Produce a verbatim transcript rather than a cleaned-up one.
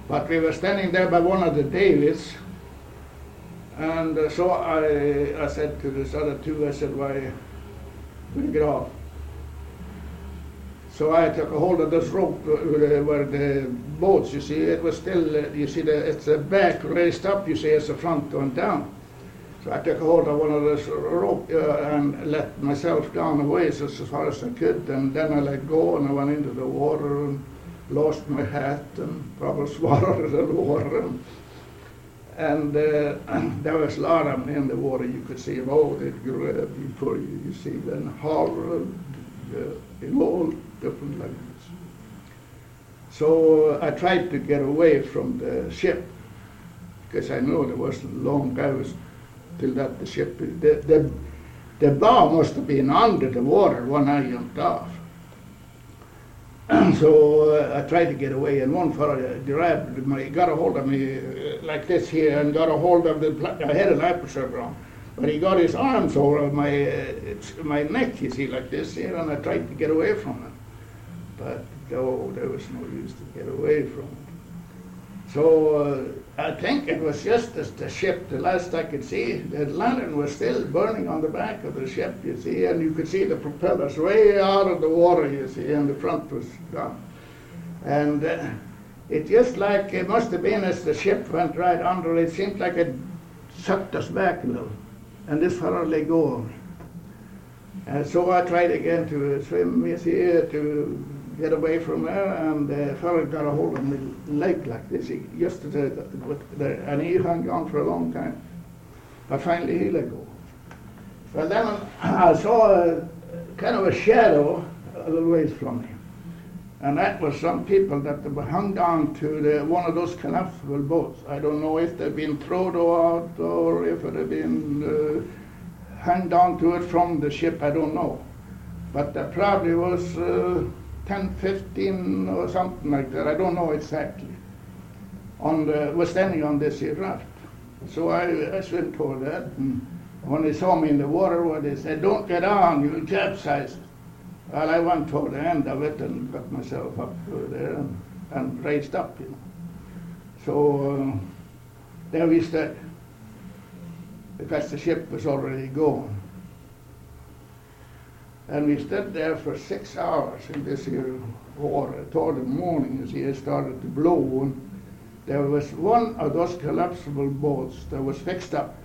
But we were standing there by one of the davits, and uh, so I, I said to this other two, I said, why, will you get off? So I took a hold of this rope where, where the boats, you see, it was still, uh, you see, the, it's the back raised up, you see, as the front went down. So I took a hold of one of this rope uh, and let myself down a ways as far as I could, and then I let go and I went into the water and lost my hat and probably swallowed the water. And, and uh, there was a lot of them in the water. You could see them all, they'd grab you for you, you see, then holler uh, in all different languages. So uh, I tried to get away from the ship because I knew there wasn't long hours till that the ship, the, the, the bow must have been under the water when I jumped off. So uh, I tried to get away, and one fellow grabbed me, got a hold of me uh, like this here, and got a hold of the, I had an aperture on, but he got his arms over my uh, my neck, you see, like this here, and I tried to get away from him. But oh, there was no use to get away from it. So uh, I think it was just as the ship, the last I could see, the lantern was still burning on the back of the ship, you see, and you could see the propellers way out of the water, you see, and the front was gone. And uh, it just like, it must have been as the ship went right under, it seemed like it sucked us back a little, and this fellow let go. And so I tried again to swim, you see, to get away from there, and the fellow got a hold of my leg like this. He used to do that, and he hung on for a long time. But finally he let go. Well, then I saw a kind of a shadow a little ways from me. And that was some people that were hung down to the, one of those collapsible boats. I don't know if they'd been thrown out or if it had been uh, hung down to it from the ship, I don't know. But there probably was uh, ten, fifteen or something like that, I don't know exactly, on the, was standing on this here raft. So I, I swam toward that, and when they saw me in the water, well, they said, don't get on, you'll capsize. Well, I went toward the end of it and got myself up there and, and raised up, you know. So uh, there we stood, because the ship was already gone. And we stood there for six hours in this here water. Toward the morning, you see, it started to blow. And there was one of those collapsible boats that was fixed up